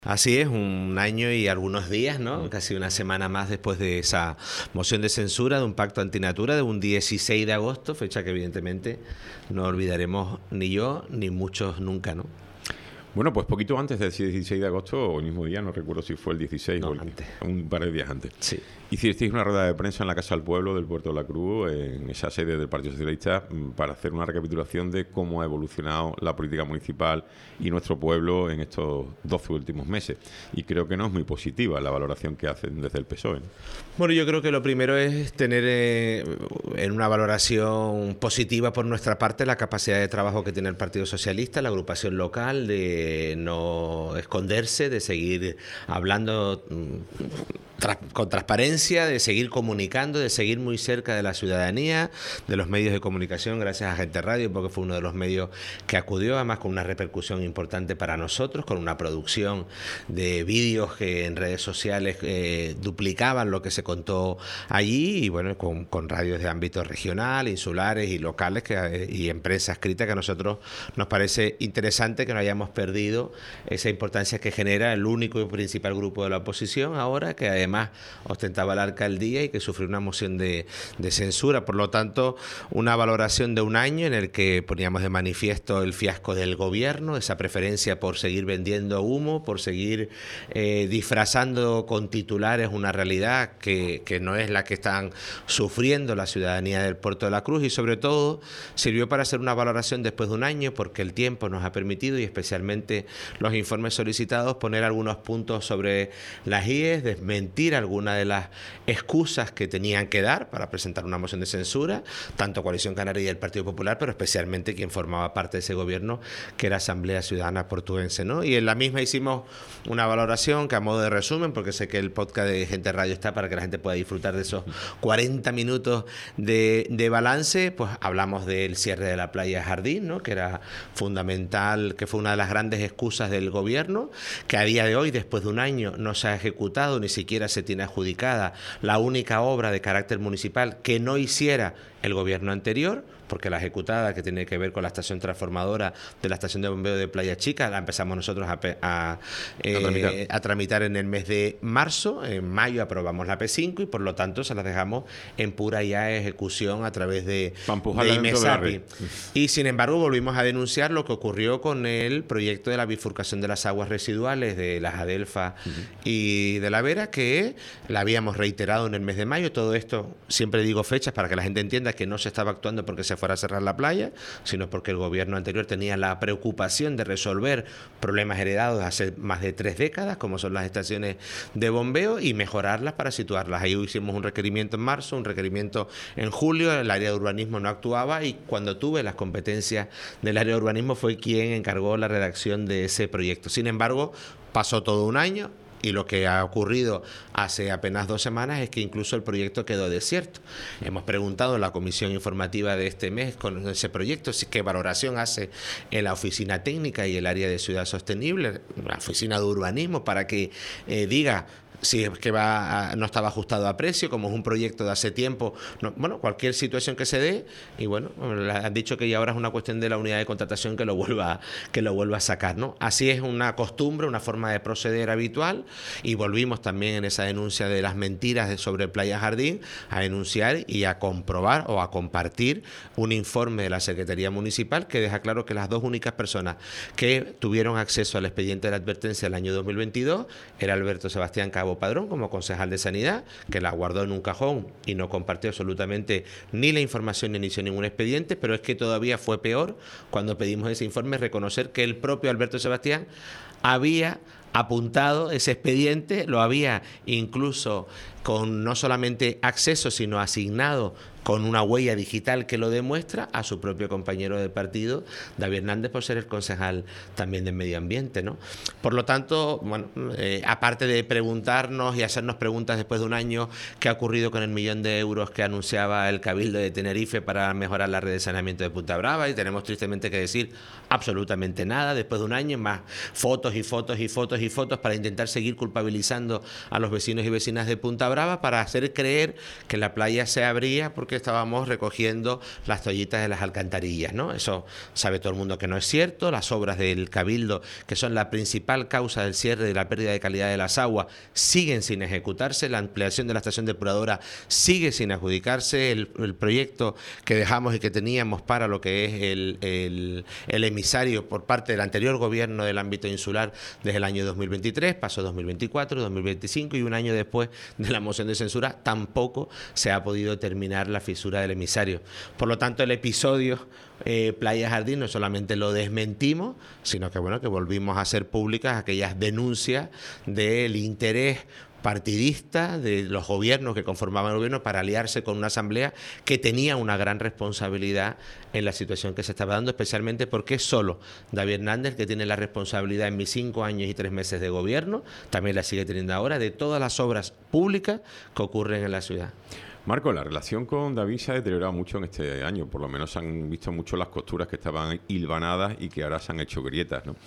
Así es, un año y algunos días, ¿no? Casi una semana más después de esa moción de censura de un pacto antinatura de un 16 de agosto, fecha que evidentemente no olvidaremos ni yo ni muchos nunca, ¿no? Bueno, pues poquito antes del 16 de agosto, o el mismo día, no recuerdo si fue el 16 o antes. Un par de días antes. Sí. Hicisteis una rueda de prensa en la Casa del Pueblo del Puerto de la Cruz, en esa sede del Partido Socialista, para hacer una recapitulación de cómo ha evolucionado la política municipal y nuestro pueblo en estos 12 últimos meses. Y creo que no es muy positiva la valoración que hacen desde el PSOE, ¿no? Bueno, yo creo que lo primero es tener en una valoración positiva por nuestra parte la capacidad de trabajo que tiene el Partido Socialista, la agrupación local, de no esconderse, de seguir hablando con transparencia, de seguir comunicando, de seguir muy cerca de la ciudadanía, de los medios de comunicación, gracias a Gente Radio, porque fue uno de los medios que acudió, además con una repercusión importante para nosotros, con una producción de vídeos que en redes sociales duplicaban lo que se contó allí, y bueno, con radios de ámbito regional, insulares y locales y empresas escritas, que a nosotros nos parece interesante que no hayamos perdido esa importancia que genera el único y principal grupo de la oposición ahora, que además ostentaba la alcaldía y que sufrió una moción de censura. Por lo tanto, una valoración de un año en el que poníamos de manifiesto el fiasco del gobierno, esa preferencia por seguir vendiendo humo, por seguir disfrazando con titulares una realidad que no es la que están sufriendo la ciudadanía del Puerto de la Cruz, y sobre todo sirvió para hacer una valoración después de un año, porque el tiempo nos ha permitido, y especialmente los informes solicitados, poner algunos puntos sobre las IES, desmentir algunas de las excusas que tenían que dar para presentar una moción de censura, tanto Coalición Canaria y el Partido Popular, pero especialmente quien formaba parte de ese gobierno, que era Asamblea Ciudadana Portuense, ¿no? Y en la misma hicimos una valoración que, a modo de resumen, porque sé que el podcast de Gente Radio está para que la gente pueda disfrutar de esos 40 minutos de balance, pues hablamos del cierre de la playa Jardín, ¿no? Que era fundamental, que fue una de las grandes excusas del gobierno, que a día de hoy, después de un año, no se ha ejecutado, ni siquiera se tiene adjudicada la única obra de carácter municipal que no hiciera el gobierno anterior, porque la ejecutada, que tiene que ver con la estación transformadora de la estación de bombeo de Playa Chica, la empezamos nosotros a tramitar en el mes de marzo. En mayo aprobamos la P5 y por lo tanto se las dejamos en pura ya ejecución a través de IMESAPI. Y sin embargo volvimos a denunciar lo que ocurrió con el proyecto de la bifurcación de las aguas residuales de las Adelfa y de la Vera, que la habíamos reiterado en el mes de mayo. Todo esto, siempre digo fechas para que la gente entienda que no se estaba actuando porque se fuera a cerrar la playa, sino porque el gobierno anterior tenía la preocupación de resolver problemas heredados hace más de 3 décadas, como son las estaciones de bombeo, y mejorarlas para situarlas. Ahí hicimos un requerimiento en marzo, un requerimiento en julio, el área de urbanismo no actuaba, y cuando tuve las competencias del área de urbanismo fue quien encargó la redacción de ese proyecto. Sin embargo, pasó todo un año, y lo que ha ocurrido hace apenas 2 semanas es que incluso el proyecto quedó desierto. Hemos preguntado en la comisión informativa de este mes con ese proyecto qué valoración hace en la oficina técnica y el área de ciudad sostenible, la oficina de urbanismo, para que diga si es que no estaba ajustado a precio, como es un proyecto de hace tiempo. No, bueno, cualquier situación que se dé, y bueno, han dicho que ya ahora es una cuestión de la unidad de contratación que lo vuelva a sacar, ¿no? Así es una costumbre, una forma de proceder habitual, y volvimos también en esa denuncia de las mentiras sobre Playa Jardín a denunciar y a comprobar o a compartir un informe de la Secretaría Municipal que deja claro que las 2 únicas personas que tuvieron acceso al expediente de la advertencia del año 2022 era Alberto Sebastián Cabo Padrón, como concejal de Sanidad, que la guardó en un cajón y no compartió absolutamente ni la información ni inició ningún expediente. Pero es que todavía fue peor cuando pedimos ese informe, reconocer que el propio Alberto Sebastián había apuntado ese expediente, lo había incluso con no solamente acceso, sino asignado con una huella digital que lo demuestra a su propio compañero de partido, David Hernández, por ser el concejal también de Medio Ambiente, ¿no? Por lo tanto, bueno, aparte de preguntarnos y hacernos preguntas después de un año qué ha ocurrido con el 1.000.000 de euros que anunciaba el Cabildo de Tenerife para mejorar la red de saneamiento de Punta Brava, y tenemos tristemente que decir absolutamente nada después de un año, más fotos y fotos y fotos y fotos para intentar seguir culpabilizando a los vecinos y vecinas de Punta Brava, para hacer creer que la playa se abría porque porque estábamos recogiendo las toallitas de las alcantarillas, ¿no? Eso sabe todo el mundo que no es cierto. Las obras del Cabildo, que son la principal causa del cierre y de la pérdida de calidad de las aguas, siguen sin ejecutarse. La ampliación de la estación depuradora sigue sin adjudicarse. El proyecto que dejamos y que teníamos para lo que es el emisario por parte del anterior gobierno del ámbito insular desde el año 2023, pasó 2024, 2025 y un año después de la moción de censura tampoco se ha podido terminar la fisura del emisario. Por lo tanto, el episodio Playa Jardín no solamente lo desmentimos, sino que bueno, que volvimos a hacer públicas aquellas denuncias del interés partidista de los gobiernos que conformaban el gobierno para aliarse con una asamblea que tenía una gran responsabilidad en la situación que se estaba dando, especialmente porque es solo David Hernández que tiene la responsabilidad en mis 5 años y 3 meses de gobierno, también la sigue teniendo ahora, de todas las obras públicas que ocurren en la ciudad. Marco, la relación con David se ha deteriorado mucho en este año, por lo menos se han visto mucho las costuras que estaban hilvanadas y que ahora se han hecho grietas, ¿no?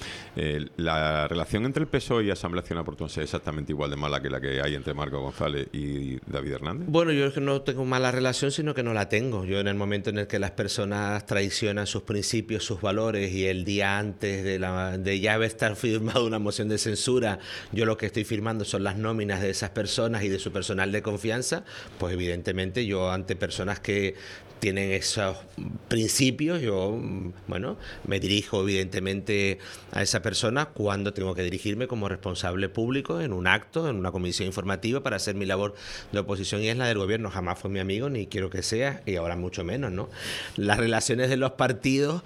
La relación entre el PSOE y Asamblea Ciudadana Portuense es exactamente igual de mala que la que hay entre Marco González y David Hernández. Bueno, yo es que no tengo mala relación, sino que no la tengo. Yo en el momento en el que las personas traicionan sus principios, sus valores, y el día antes de ya haber estar firmado una moción de censura, yo lo que estoy firmando son las nóminas de esas personas y de su personal de confianza, pues evidentemente yo ante personas que tienen esos principios, yo, bueno, me dirijo evidentemente a esa persona cuando tengo que dirigirme como responsable público en un acto, en una comisión informativa para hacer mi labor de oposición, y es la del gobierno. Jamás fue mi amigo, ni quiero que sea, y ahora mucho menos, ¿no? Las relaciones de los partidos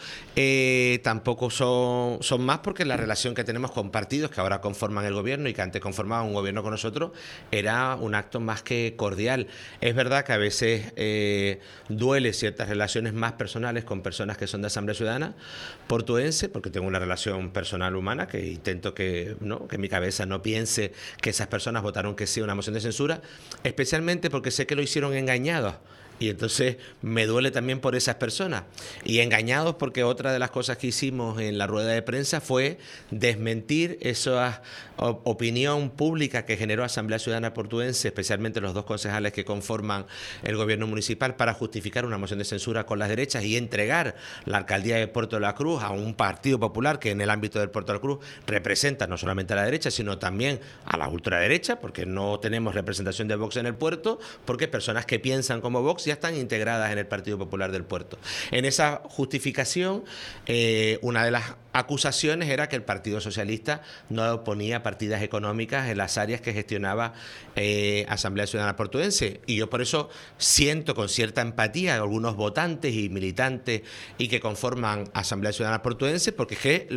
tampoco son más, porque la relación que tenemos con partidos que ahora conforman el gobierno y que antes conformaban un gobierno con nosotros era un acto más que cordial. Es verdad que a veces duele ciertas relaciones más personales con personas que son de Asamblea Ciudadana Portuense, porque tengo una relación personal humana que intento que mi cabeza no piense que esas personas votaron que sí a una moción de censura, especialmente porque sé que lo hicieron engañados. Y entonces me duele también por esas personas. Y engañados porque otra de las cosas que hicimos en la rueda de prensa fue desmentir esa opinión pública que generó Asamblea Ciudadana Portuense, especialmente los 2 concejales que conforman el gobierno municipal, para justificar una moción de censura con las derechas y entregar la alcaldía de Puerto de la Cruz a un partido popular que en el ámbito del Puerto de la Cruz representa no solamente a la derecha, sino también a la ultraderecha, porque no tenemos representación de Vox en el puerto, porque personas que piensan como Vox ya están integradas en el Partido Popular del Puerto. En esa justificación, una de las acusaciones era que el Partido Socialista no ponía partidas económicas en las áreas que gestionaba Asamblea Ciudadana Portuense, y yo por eso siento con cierta empatía a algunos votantes y militantes y que conforman Asamblea Ciudadana Portuense, porque es que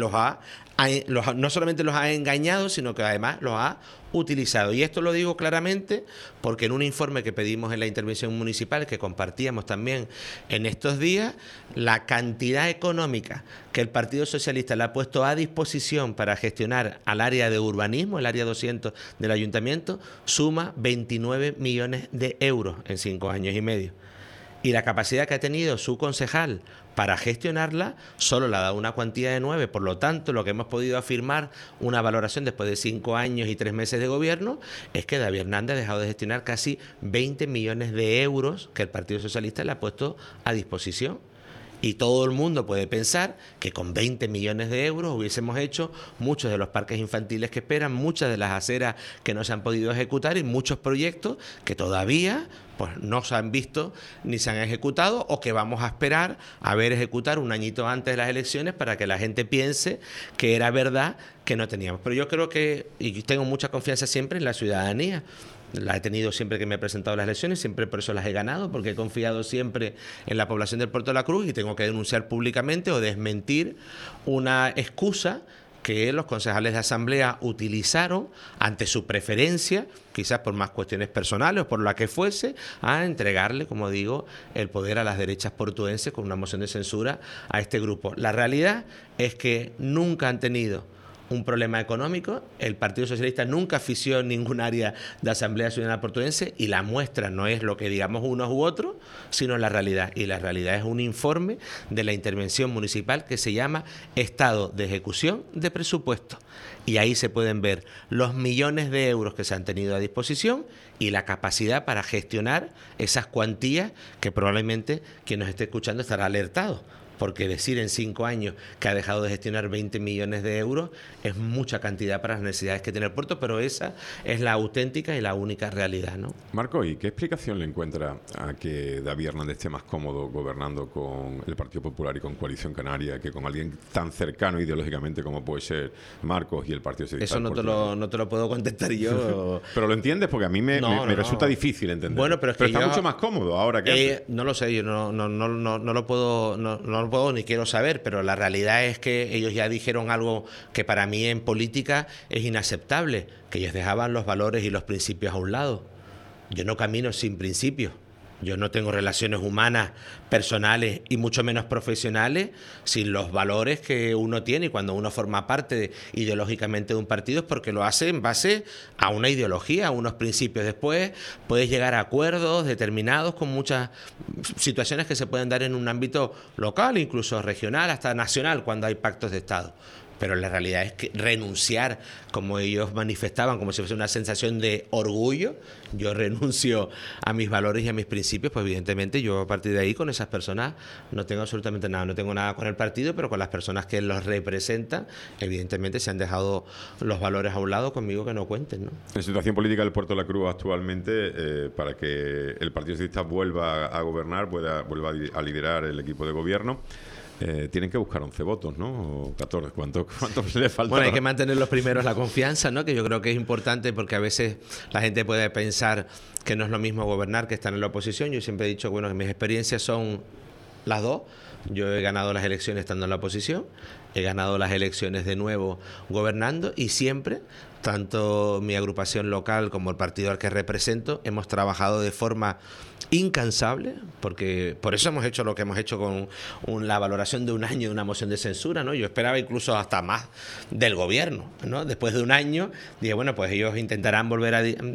no solamente los ha engañado, sino que además los ha utilizado. Y esto lo digo claramente porque en un informe que pedimos en la intervención municipal, que compartíamos también en estos días, la cantidad económica que el Partido Socialista le ha puesto a disposición para gestionar al área de urbanismo, el área 200 del ayuntamiento, suma 29 millones de euros en 5 años y medio. Y la capacidad que ha tenido su concejal para gestionarla solo le ha dado una cuantía de 9. Por lo tanto, lo que hemos podido afirmar, una valoración después de 5 años y 3 meses de gobierno, es que David Hernández ha dejado de gestionar casi 20 millones de euros que el Partido Socialista le ha puesto a disposición. Y todo el mundo puede pensar que con 20 millones de euros hubiésemos hecho muchos de los parques infantiles que esperan, muchas de las aceras que no se han podido ejecutar y muchos proyectos que todavía pues no se han visto ni se han ejecutado, o que vamos a esperar a ver ejecutar un añito antes de las elecciones para que la gente piense que era verdad que no teníamos. Pero yo creo que, y tengo mucha confianza siempre en la ciudadanía, la he tenido siempre que me he presentado a las elecciones, siempre por eso las he ganado, porque he confiado siempre en la población del Puerto de la Cruz, y tengo que denunciar públicamente o desmentir una excusa que los concejales de asamblea utilizaron ante su preferencia, quizás por más cuestiones personales o por la que fuese, a entregarle, como digo, el poder a las derechas portuenses con una moción de censura a este grupo. La realidad es que nunca han tenido un problema económico. El Partido Socialista nunca ofició en ningún área de Asamblea Ciudadana Portuense y la muestra no es lo que digamos unos u otros, sino la realidad. Y la realidad es un informe de la intervención municipal que se llama Estado de Ejecución de Presupuesto. Y ahí se pueden ver los millones de euros que se han tenido a disposición y la capacidad para gestionar esas cuantías que probablemente quien nos esté escuchando estará alertado. Porque decir en 5 años que ha dejado de gestionar 20 millones de euros es mucha cantidad para las necesidades que tiene el puerto, pero esa es la auténtica y la única realidad, ¿no? Marco, ¿y qué explicación le encuentra a que David Hernández esté más cómodo gobernando con el Partido Popular y con Coalición Canaria que con alguien tan cercano ideológicamente como puede ser Marcos y el Partido Socialista? Eso no te lo puedo contestar yo. Pero lo entiendes, porque a mí me resulta difícil entender. Bueno, pero está mucho más cómodo ahora que antes. No lo sé, yo no lo puedo ni quiero saber, pero la realidad es que ellos ya dijeron algo que para mí en política es inaceptable, que ellos dejaban los valores y los principios a un lado. Yo no camino sin principios. Yo no tengo relaciones humanas, personales y mucho menos profesionales sin los valores que uno tiene. Y cuando uno forma parte ideológicamente de un partido es porque lo hace en base a una ideología, a unos principios. Después puedes llegar a acuerdos determinados con muchas situaciones que se pueden dar en un ámbito local, incluso regional, hasta nacional, cuando hay pactos de Estado. Pero la realidad es que renunciar, como ellos manifestaban, como si fuese una sensación de orgullo, yo renuncio a mis valores y a mis principios, pues evidentemente yo a partir de ahí con esas personas no tengo absolutamente nada. No tengo nada con el partido, pero con las personas que los representan, evidentemente se han dejado los valores a un lado, conmigo que no cuenten, ¿no? En situación política del Puerto de la Cruz actualmente, para que el Partido Socialista vuelva a gobernar, vuelva a liderar el equipo de gobierno, tienen que buscar 11 votos, ¿no? O 14, ¿cuánto le falta? Bueno, hay que mantener los primeros la confianza, ¿no? Que yo creo que es importante porque a veces la gente puede pensar que no es lo mismo gobernar que estar en la oposición. Yo siempre he dicho, bueno, que mis experiencias son las dos. Yo he ganado las elecciones estando en la oposición, he ganado las elecciones de nuevo gobernando y siempre, tanto mi agrupación local como el partido al que represento, hemos trabajado de forma incansable, porque por eso hemos hecho lo que hemos hecho con la valoración de un año de una moción de censura, ¿no? Yo esperaba incluso hasta más del gobierno, ¿no? Después de un año dije, bueno, pues ellos intentarán volver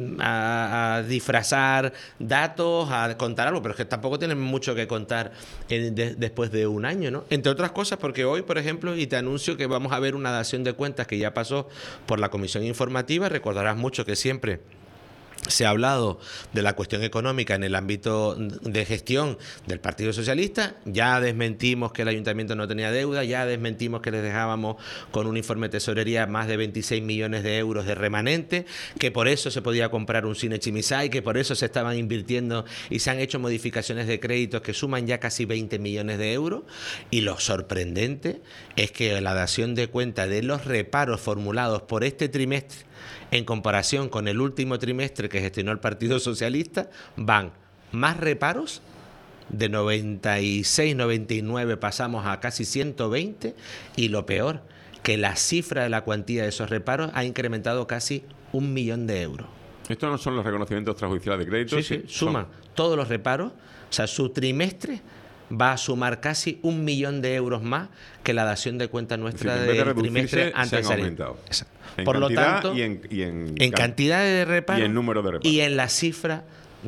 a disfrazar datos, a contar algo, pero es que tampoco tienen mucho que contar después de un año, ¿no? Entre otras cosas porque hoy, por ejemplo, y te anuncio que vamos a ver una dación de cuentas que ya pasó por la Comisión Informativa. Recordarás mucho que siempre se ha hablado de la cuestión económica en el ámbito de gestión del Partido Socialista. Ya desmentimos que el Ayuntamiento no tenía deuda, ya desmentimos que les dejábamos con un informe de tesorería más de 26 millones de euros de remanente, que por eso se podía comprar un cine Chimisay, que por eso se estaban invirtiendo y se han hecho modificaciones de créditos que suman ya casi 20 millones de euros. Y lo sorprendente es que la dación de cuenta de los reparos formulados por este trimestre en comparación con el último trimestre que gestionó el Partido Socialista, van más reparos, de 96, 99 pasamos a casi 120, y lo peor, que la cifra de la cuantía de esos reparos ha incrementado casi 1 millón de euros. ¿Estos no son los reconocimientos extrajudiciales de créditos? Sí, suman todos los reparos, o sea, su trimestre va a sumar casi 1 millón de euros más que la dación de cuenta nuestra del trimestre antes de salir. Por lo tanto, en cantidad de reparos y en número de reparos y en la cifra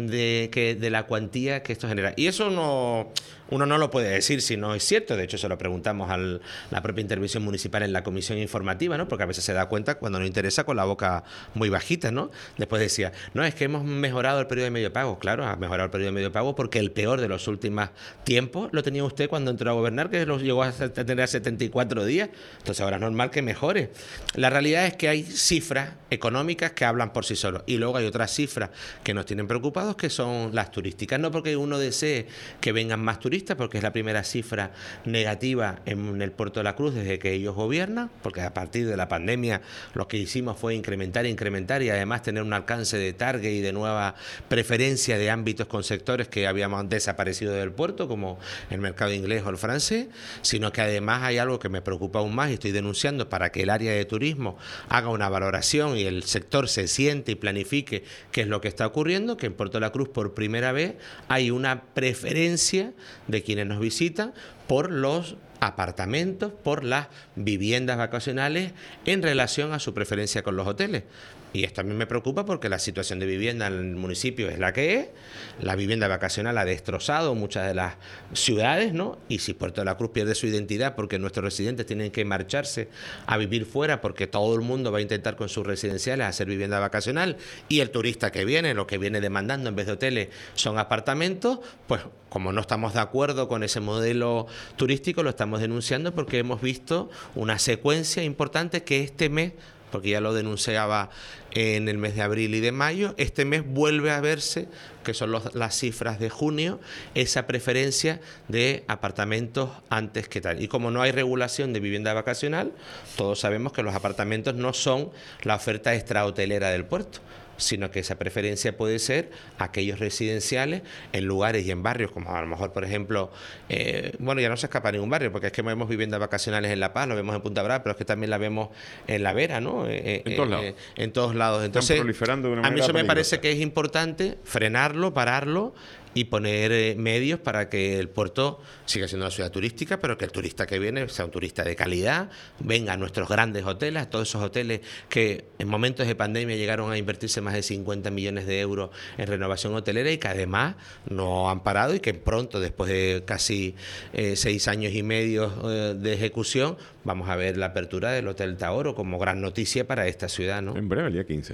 de la cuantía que esto genera. Y eso uno no lo puede decir si no es cierto. De hecho, se lo preguntamos a la propia intervención municipal en la comisión informativa, ¿no? Porque a veces se da cuenta cuando no interesa con la boca muy bajita, ¿no? Después decía, no, es que hemos mejorado el periodo de medio pago. Claro, ha mejorado el periodo de medio pago porque el peor de los últimos tiempos lo tenía usted cuando entró a gobernar, que lo llegó a tener a 74 días. Entonces ahora es normal que mejore. La realidad es que hay cifras económicas que hablan por sí solos y luego hay otras cifras que nos tienen preocupados, que son las turísticas. No porque uno desee que vengan más turistas, porque es la primera cifra negativa en el Puerto de la Cruz desde que ellos gobiernan, porque a partir de la pandemia lo que hicimos fue incrementar y además tener un alcance de target y de nueva preferencia de ámbitos con sectores que habíamos desaparecido del puerto, como el mercado inglés o el francés, sino que además hay algo que me preocupa aún más y estoy denunciando para que el área de turismo haga una valoración y el sector se siente y planifique qué es lo que está ocurriendo, que en Puerto de la Cruz por primera vez hay una preferencia de quienes nos visitan por los apartamentos por las viviendas vacacionales en relación a su preferencia con los hoteles. Y esto a mí me preocupa porque la situación de vivienda en el municipio es la que es, la vivienda vacacional ha destrozado muchas de las ciudades, ¿no? Y si Puerto de la Cruz pierde su identidad porque nuestros residentes tienen que marcharse a vivir fuera porque todo el mundo va a intentar con sus residenciales hacer vivienda vacacional y el turista que viene, lo que viene demandando en vez de hoteles son apartamentos, pues como no estamos de acuerdo con ese modelo turístico, lo estamos denunciando porque hemos visto una secuencia importante que este mes, porque ya lo denunciaba en el mes de abril y de mayo, este mes vuelve a verse, que son las cifras de junio, esa preferencia de apartamentos antes que tal. Y como no hay regulación de vivienda vacacional, todos sabemos que los apartamentos no son la oferta extrahotelera del puerto, sino que esa preferencia puede ser aquellos residenciales en lugares y en barrios, como a lo mejor, por ejemplo, bueno, ya no se escapa ningún barrio, porque es que vemos viviendas vacacionales en La Paz, lo vemos en Punta Brava, pero es que también la vemos en La Vera, ¿no? En todos lados. En todos lados. Entonces, están proliferando de una manera a mí eso me peligrosa. parece que es importante frenarlo, pararlo y poner medios para que el puerto siga siendo una ciudad turística, pero que el turista que viene sea un turista de calidad, venga a nuestros grandes hoteles, a todos esos hoteles que en momentos de pandemia llegaron a invertirse más de 50 millones de euros en renovación hotelera y que además no han parado y que pronto, después de casi 6 años y medio de ejecución, vamos a ver la apertura del Hotel Taoro como gran noticia para esta ciudad, ¿no? En breve, el día 15.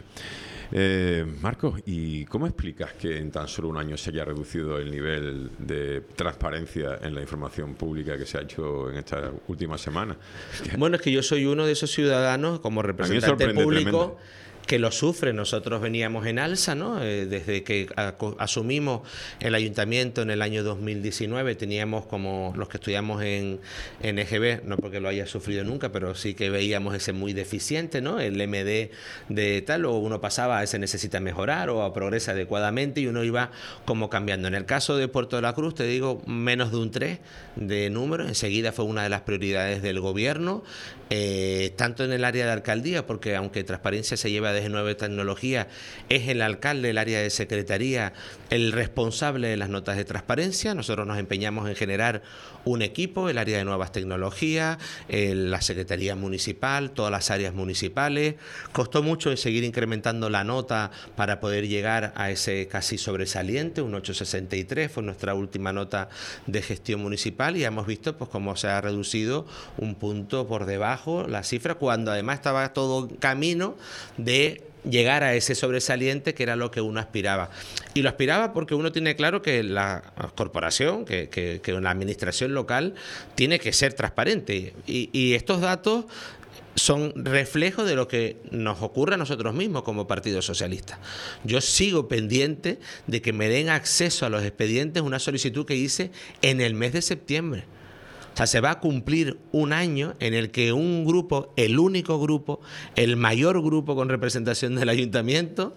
Marcos, ¿y cómo explicas que en tan solo un año se haya reducido el nivel de transparencia en la información pública que se ha hecho en esta última semana? Bueno, es que yo soy uno de esos ciudadanos como representante público que lo sufre. Nosotros veníamos en alza, ¿no? Desde que asumimos el ayuntamiento en el año 2019, teníamos como los que estudiamos en EGB, no porque lo haya sufrido nunca, pero sí que veíamos ese muy deficiente, ¿no? El MD de tal, o uno pasaba a ese necesita mejorar o a progresa adecuadamente y uno iba como cambiando. En el caso de Puerto de la Cruz, te digo, menos de un 3 de número, enseguida fue una de las prioridades del gobierno, tanto en el área de alcaldía, porque aunque transparencia se lleva desde Nueva Tecnología, es el alcalde del área de secretaría el responsable de las notas de transparencia. Nosotros nos empeñamos en generar un equipo, el área de nuevas tecnologías, la Secretaría Municipal, todas las áreas municipales. Costó mucho seguir incrementando la nota para poder llegar a ese casi sobresaliente, un 8,63 fue nuestra última nota de gestión municipal y hemos visto pues cómo se ha reducido un punto por debajo la cifra, cuando además estaba todo camino de llegar a ese sobresaliente que era lo que uno aspiraba. Y lo aspiraba porque uno tiene claro que la corporación, que la administración local tiene que ser transparente. Y estos datos son reflejo de lo que nos ocurre a nosotros mismos como Partido Socialista. Yo sigo pendiente de que me den acceso a los expedientes, una solicitud que hice en el mes de septiembre. O sea, se va a cumplir un año en el que un grupo, el único grupo, el mayor grupo con representación del ayuntamiento,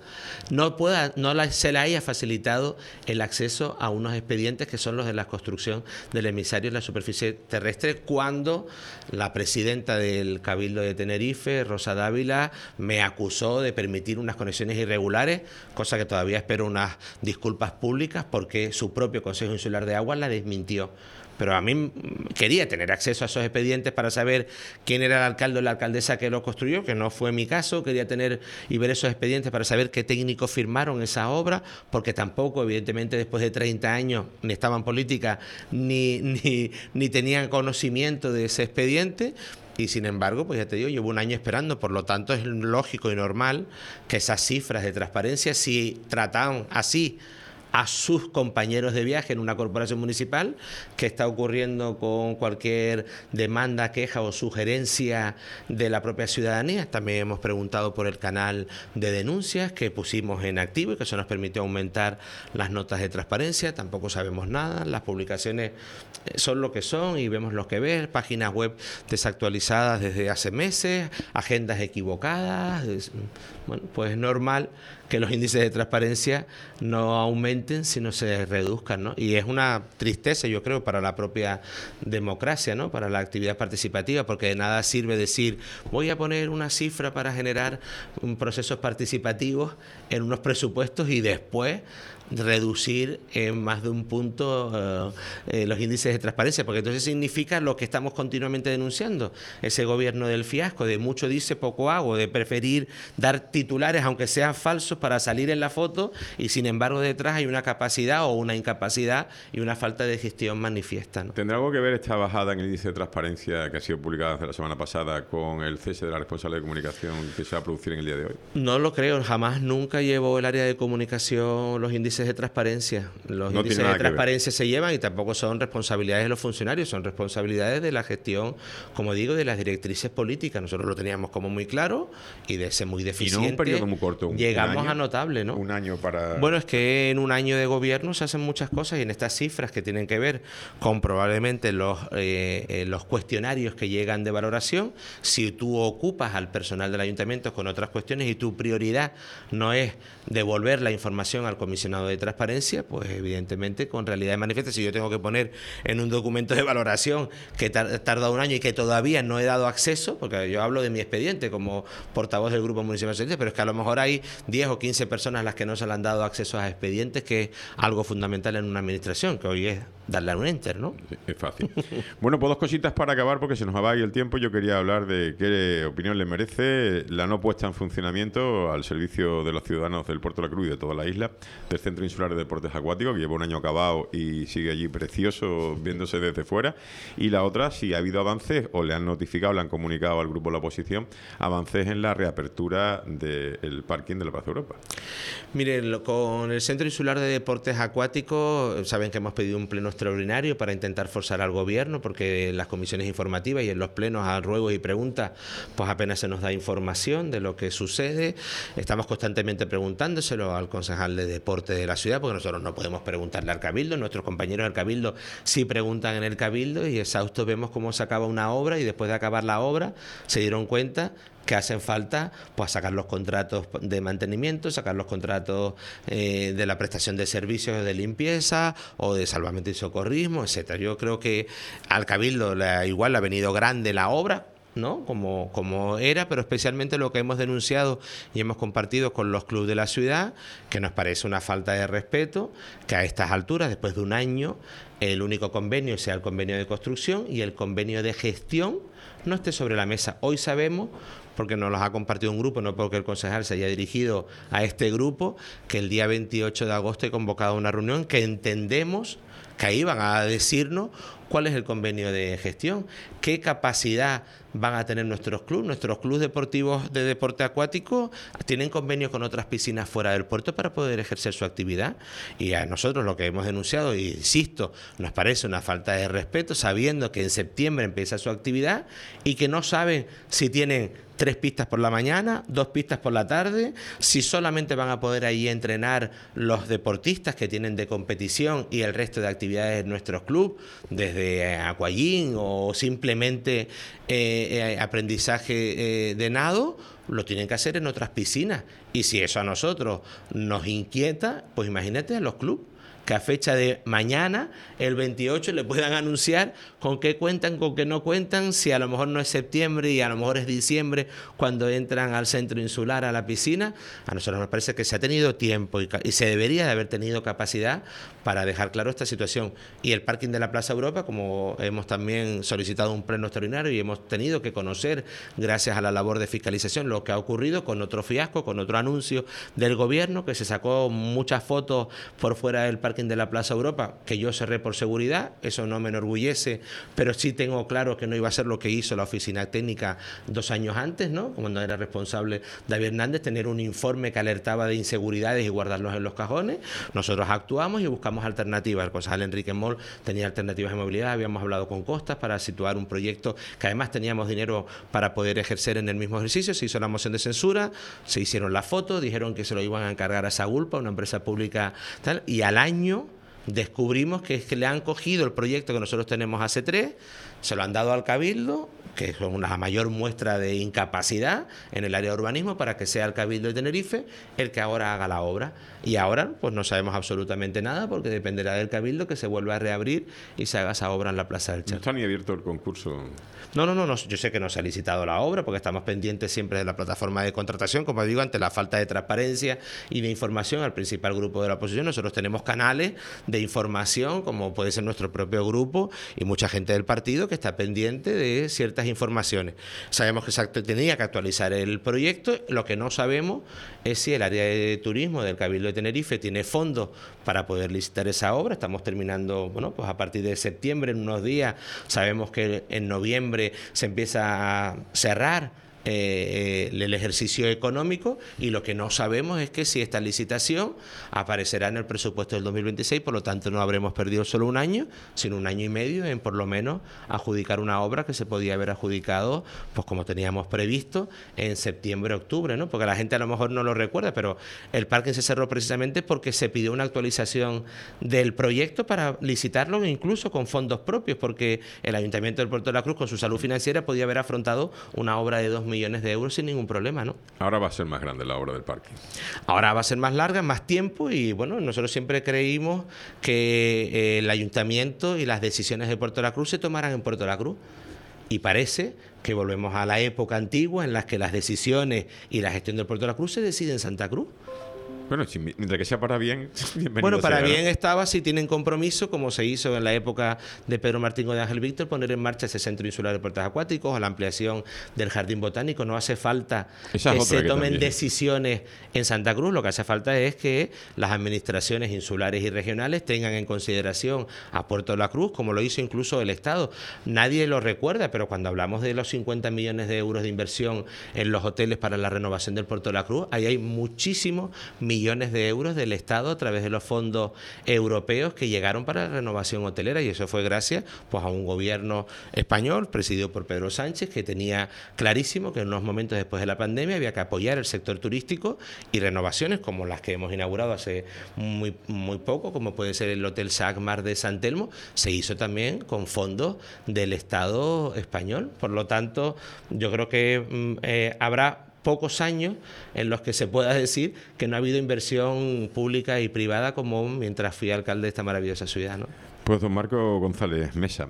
se le haya facilitado el acceso a unos expedientes que son los de la construcción del emisario en la superficie terrestre, cuando la presidenta del Cabildo de Tenerife, Rosa Dávila, me acusó de permitir unas conexiones irregulares, cosa que todavía espero unas disculpas públicas porque su propio Consejo Insular de Aguas la desmintió. Pero a mí quería tener acceso a esos expedientes para saber quién era el alcalde o la alcaldesa que lo construyó, que no fue mi caso. Quería tener y ver esos expedientes para saber qué técnicos firmaron esa obra, porque tampoco, evidentemente, después de 30 años, ni estaban en política, ni tenían conocimiento de ese expediente. Y sin embargo, pues ya te digo, llevo un año esperando, por lo tanto es lógico y normal que esas cifras de transparencia, si trataban así a sus compañeros de viaje en una corporación municipal, que está ocurriendo con cualquier demanda, queja o sugerencia de la propia ciudadanía. También hemos preguntado por el canal de denuncias que pusimos en activo y que eso nos permitió aumentar las notas de transparencia. Tampoco sabemos nada, las publicaciones son lo que son y vemos lo que ves, páginas web desactualizadas desde hace meses, agendas equivocadas. Bueno, pues es normal que los índices de transparencia no aumenten aumenten, sino se reduzcan, ¿no? Y es una tristeza, yo creo, para la propia democracia, ¿no? Para la actividad participativa, porque de nada sirve decir, voy a poner una cifra para generar procesos participativos en unos presupuestos y después reducir en más de un punto los índices de transparencia, porque entonces significa lo que estamos continuamente denunciando, ese gobierno del fiasco, de mucho dice, poco hago, de preferir dar titulares aunque sean falsos para salir en la foto y sin embargo detrás hay una capacidad o una incapacidad y una falta de gestión manifiesta, ¿no? ¿Tendrá algo que ver esta bajada en el índice de transparencia que ha sido publicada hace la semana pasada con el cese de la responsable de comunicación que se va a producir en el día de hoy? No lo creo, jamás, nunca llevó el área de comunicación los índices de transparencia. Los índices de transparencia se llevan y tampoco son responsabilidades de los funcionarios, son responsabilidades de la gestión, como digo, de las directrices políticas. Nosotros lo teníamos como muy claro y de ser muy deficiente. Y no un periodo muy corto, llegamos un año, a notable, ¿no? Un año para... Bueno, es que en un año de gobierno se hacen muchas cosas y en estas cifras que tienen que ver con probablemente los cuestionarios que llegan de valoración, si tú ocupas al personal del ayuntamiento con otras cuestiones y tu prioridad no es devolver la información al comisionado de transparencia, pues evidentemente con realidad manifiesta, si yo tengo que poner en un documento de valoración que tarda un año y que todavía no he dado acceso, porque yo hablo de mi expediente como portavoz del Grupo Municipal Socialista, pero es que a lo mejor hay 10 o 15 personas a las que no se le han dado acceso a expedientes, que es algo fundamental en una administración, que hoy es darle a un enter, ¿no? Sí, es fácil. Bueno, pues dos cositas para acabar, porque se nos va ahí el tiempo. Yo quería hablar de qué opinión le merece la no puesta en funcionamiento al servicio de los ciudadanos del Puerto de la Cruz y de toda la isla del Centro Insular de Deportes Acuáticos, que lleva un año acabado y sigue allí precioso viéndose desde fuera. Y la otra, si ha habido avances o le han notificado, le han comunicado al grupo de la oposición, avances en la reapertura del parking de la Plaza Europa. Miren, con el Centro Insular de Deportes Acuáticos, saben que hemos pedido un pleno extraordinario para intentar forzar al gobierno, porque en las comisiones informativas y en los plenos a ruegos y preguntas, pues apenas se nos da información de lo que sucede. Estamos constantemente preguntándoselo al concejal de deporte de la ciudad, porque nosotros no podemos preguntarle al Cabildo, nuestros compañeros del Cabildo sí preguntan en el Cabildo y exhaustos vemos cómo se acaba una obra y después de acabar la obra se dieron cuenta que hacen falta pues sacar los contratos de mantenimiento, sacar los contratos de la prestación de servicios de limpieza o de salvamento y socorrismo, etcétera. Yo creo que al Cabildo igual le ha venido grande la obra, ¿no? Como era, pero especialmente lo que hemos denunciado y hemos compartido con los clubes de la ciudad, que nos parece una falta de respeto, que a estas alturas, después de un año, el único convenio sea el convenio de construcción y el convenio de gestión no esté sobre la mesa. Hoy sabemos, porque nos los ha compartido un grupo, no porque el concejal se haya dirigido a este grupo, que el día 28 de agosto he convocado una reunión que entendemos que ahí van a decirnos cuál es el convenio de gestión, qué capacidad van a tener nuestros clubes deportivos de deporte acuático tienen convenios con otras piscinas fuera del puerto para poder ejercer su actividad, y a nosotros lo que hemos denunciado, y insisto, nos parece una falta de respeto sabiendo que en septiembre empieza su actividad y que no saben si tienen 3 pistas por la mañana, 2 pistas por la tarde, si solamente van a poder ahí entrenar los deportistas que tienen de competición y el resto de actividades de nuestros clubes, desde aquagym o simplemente aprendizaje de nado, lo tienen que hacer en otras piscinas. Y si eso a nosotros nos inquieta, pues imagínate a los clubes, que a fecha de mañana, el 28, le puedan anunciar con qué cuentan, con qué no cuentan, si a lo mejor no es septiembre y a lo mejor es diciembre cuando entran al centro insular, a la piscina. A nosotros nos parece que se ha tenido tiempo y se debería de haber tenido capacidad para dejar claro esta situación. Y el parking de la Plaza Europa, como hemos también solicitado un pleno extraordinario y hemos tenido que conocer, gracias a la labor de fiscalización, lo que ha ocurrido con otro fiasco, con otro anuncio del gobierno, que se sacó muchas fotos por fuera del parking de la Plaza Europa, que yo cerré por seguridad. Eso no me enorgullece, pero sí tengo claro que no iba a ser lo que hizo la oficina técnica 2 años antes, ¿no? Cuando era responsable David Hernández, tener un informe que alertaba de inseguridades y guardarlos en los cajones. Nosotros actuamos y buscamos alternativas. El concejal Enrique Moll tenía alternativas de movilidad, habíamos hablado con Costas para situar un proyecto que además teníamos dinero para poder ejercer en el mismo ejercicio. Se hizo la moción de censura, se hicieron las fotos, dijeron que se lo iban a encargar a Sagulpa, una empresa pública tal, y al año descubrimos que es que le han cogido el proyecto que nosotros tenemos hace 3, se lo han dado al Cabildo, que es la mayor muestra de incapacidad en el área de urbanismo, para que sea el Cabildo de Tenerife el que ahora haga la obra. Y ahora pues no sabemos absolutamente nada, porque dependerá del Cabildo que se vuelva a reabrir y se haga esa obra en la Plaza del Charco. ¿No está ni abierto el concurso? No, yo sé que no se ha licitado la obra, porque estamos pendientes siempre de la plataforma de contratación, como digo, ante la falta de transparencia y de información al principal grupo de la oposición. Nosotros tenemos canales de información, como puede ser nuestro propio grupo, y mucha gente del partido que está pendiente de ciertas informaciones. Sabemos que se tenía que actualizar el proyecto. Lo que no sabemos es si el área de turismo del Cabildo de Tenerife tiene fondos para poder licitar esa obra. Estamos terminando, bueno, pues a partir de septiembre, en unos días. Sabemos que en noviembre se empieza a cerrar el ejercicio económico, y lo que no sabemos es que si esta licitación aparecerá en el presupuesto del 2026, por lo tanto no habremos perdido solo un año, sino un año y medio en por lo menos adjudicar una obra que se podía haber adjudicado, pues como teníamos previsto, en septiembre, octubre, ¿no? Porque la gente a lo mejor no lo recuerda, pero el parque se cerró precisamente porque se pidió una actualización del proyecto para licitarlo, incluso con fondos propios, porque el Ayuntamiento del Puerto de la Cruz, con su salud financiera, podía haber afrontado una obra de 2 millones de euros sin ningún problema, ¿no? Ahora va a ser más grande la obra del parque. Ahora va a ser más larga, más tiempo, y bueno, nosotros siempre creímos que el Ayuntamiento y las decisiones de Puerto de la Cruz se tomaran en Puerto de la Cruz. Y parece que volvemos a la época antigua en la que las decisiones y la gestión del Puerto de la Cruz se decide en Santa Cruz. Bueno, mientras que sea para bien, bienvenido. Bueno, para sea, bien ¿no? Estaba si tienen compromiso, como se hizo en la época de Pedro Martín de Ángel Víctor, poner en marcha ese centro insular de deportes acuáticos o la ampliación del jardín botánico. No hace falta que se tomen decisiones en Santa Cruz. Lo que hace falta es que las administraciones insulares y regionales tengan en consideración a Puerto de la Cruz, como lo hizo incluso el Estado. Nadie lo recuerda, pero cuando hablamos de los 50 millones de euros de inversión en los hoteles para la renovación del Puerto de la Cruz, ahí hay muchísimos millones de euros del Estado a través de los fondos europeos que llegaron para la renovación hotelera, y eso fue gracias pues a un gobierno español presidido por Pedro Sánchez, que tenía clarísimo que en unos momentos después de la pandemia había que apoyar el sector turístico, y renovaciones como las que hemos inaugurado hace muy poco, como puede ser el Hotel Sagmar de San Telmo, se hizo también con fondos del Estado español. Por lo tanto, yo creo que habrá pocos años en los que se pueda decir que no ha habido inversión pública y privada como mientras fui alcalde de esta maravillosa ciudad, ¿no? Pues don Marco González Mesa,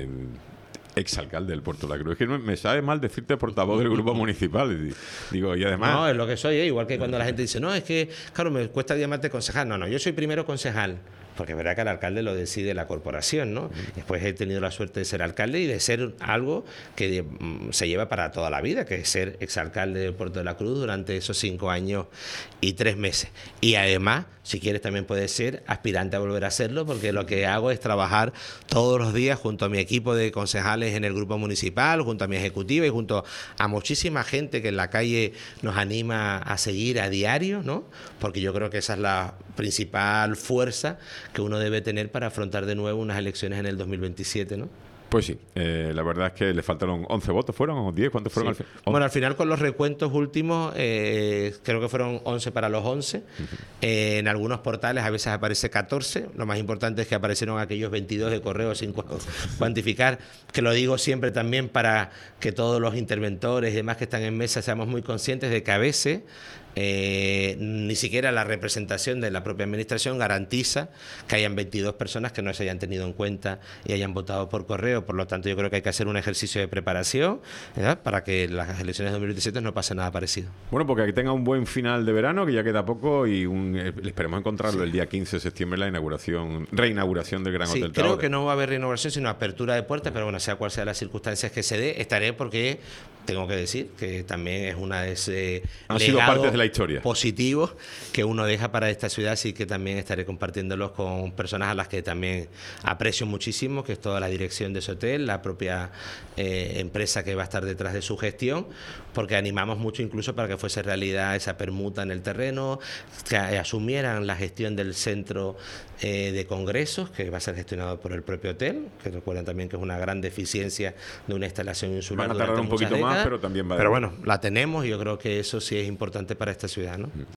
exalcalde del Puerto de la Cruz. Es que me sabe mal decirte portavoz del grupo municipal. Digo, y además... No, es lo que soy, igual que cuando la gente dice, no, es que, claro, me cuesta llamarte concejal. No, yo soy primero concejal, porque es verdad que el alcalde lo decide la corporación, ¿no? Después he tenido la suerte de ser alcalde y de ser algo que se lleva para toda la vida, que es ser exalcalde del Puerto de la Cruz durante esos 5 años y 3 meses. Y además, si quieres, también puedes ser aspirante a volver a hacerlo, porque lo que hago es trabajar todos los días junto a mi equipo de concejales en el grupo municipal, junto a mi ejecutiva y junto a muchísima gente que en la calle nos anima a seguir a diario, ¿no? Porque yo creo que esa es la principal fuerza que uno debe tener para afrontar de nuevo unas elecciones en el 2027, ¿no? Pues sí, la verdad es que le faltaron 11 votos, ¿fueron? ¿O 10? ¿Cuántos fueron Sí. al final? Bueno, al final con los recuentos últimos, creo que fueron 11 para los 11. En algunos portales a veces aparece 14. Lo más importante es que aparecieron aquellos 22 de correo sin cuantificar, que lo digo siempre también para que todos los interventores y demás que están en mesa seamos muy conscientes de que a veces ni siquiera la representación de la propia administración garantiza que hayan 22 personas que no se hayan tenido en cuenta y hayan votado por correo. Por lo tanto, yo creo que hay que hacer un ejercicio de preparación, ¿verdad?, para que las elecciones de 2027 no pase nada parecido. Bueno, porque que tenga un buen final de verano, que ya queda poco, y esperemos encontrarlo el día 15 de septiembre, la reinauguración del Gran Hotel Creo Traore. que no va a haber reinauguración, sino apertura de puertas, pero bueno, sea cual sea las circunstancias que se dé, estaré, porque tengo que decir que también es una de ese Han sido partes de la historia positivos que uno deja para esta ciudad, así que también estaré compartiéndolos con personas a las que también aprecio muchísimo, que es toda la dirección de ese hotel, la propia empresa que va a estar detrás de su gestión, porque animamos mucho incluso para que fuese realidad esa permuta en el terreno, que asumieran la gestión del centro de congresos, que va a ser gestionado por el propio hotel, que recuerden también que es una gran deficiencia de una instalación insular. Van a tardar un poquito más, pero también va a... Pero bueno, la tenemos y yo creo que eso sí es importante para esta ciudad, ¿no?